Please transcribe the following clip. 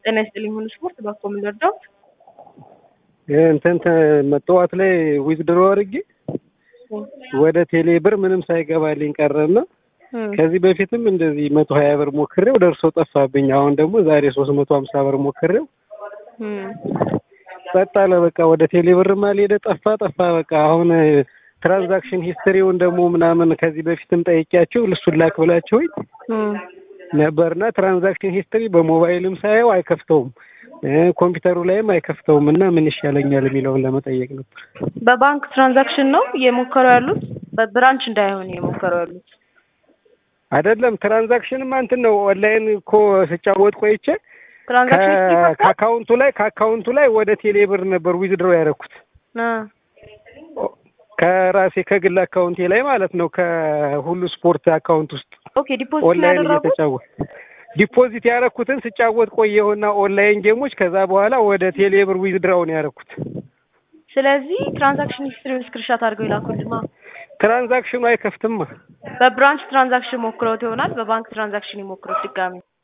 ጤና ይስጥልኝ ሁሉ ስፖርት ባኮ ምን ልርዳው? እንትን ጠዋት ላይ ዊዝድሮ አድርጌ ወደ ቴሌ ብር ምንም ሳይገባልኝ ቀረና ከዚህ በፊትም እንደዚህ 120 ብር ሞክሬው ደርሶ ጠፋብኝ። አሁን ደግሞ ዛሬ 350 ብር ሞክሬው ጠጣለ። በቃ ወደ ቴሌ ብርም አልሄደ ጠፋ በቃ። አሁን ትራንዛክሽን ሂስትሪውን ደግሞ ምናምን ከዚህ በፊትም ጠይቄያቸው ልሱን ላክ ብላችሁኝ ነበርና ትራንዛክሽን ሂስትሪ በሞባይልም ሳየው አይከፍተውም ኮምፒውተሩ ላይም አይከፍተውም እና ምን ይሻለኛል የሚለውን ለመጠየቅ ነበር። በባንክ ትራንዛክሽን ነው የሞከሩ ያሉት? በብራንች እንዳይሆን የሞከሩ ያሉት አይደለም። ትራንዛክሽንም እንትን ነው ኦንላይን እኮ ስጫወት ቆይቼ ትራንዛክሽን ከአካውንቱ ላይ ወደ ቴሌ ብር ነበር ዊዝድሮ ያደረኩት ከራሴ ከግል አካውንቴ ላይ ማለት ነው ከሁሉ ስፖርት አካውንት ውስጥ ኦኬ ዲፖዚት ያደረኩትን ስጫወት ቆየሁና ኦንላይን ጌሞች ከዛ በኋላ ወደ ቴሌ ብር ዊዝድራው ነው ያደረኩት። ስለዚህ ትራንዛክሽን ሂስትሪውን ስክሪንሾት አድርገው ይላኩልማ። ትራንዛክሽኑ አይከፍትማ። በብራንች ትራንዛክሽን ሞክረውት ይሆናል። በባንክ ትራንዛክሽን ይሞክሩት ድጋሚ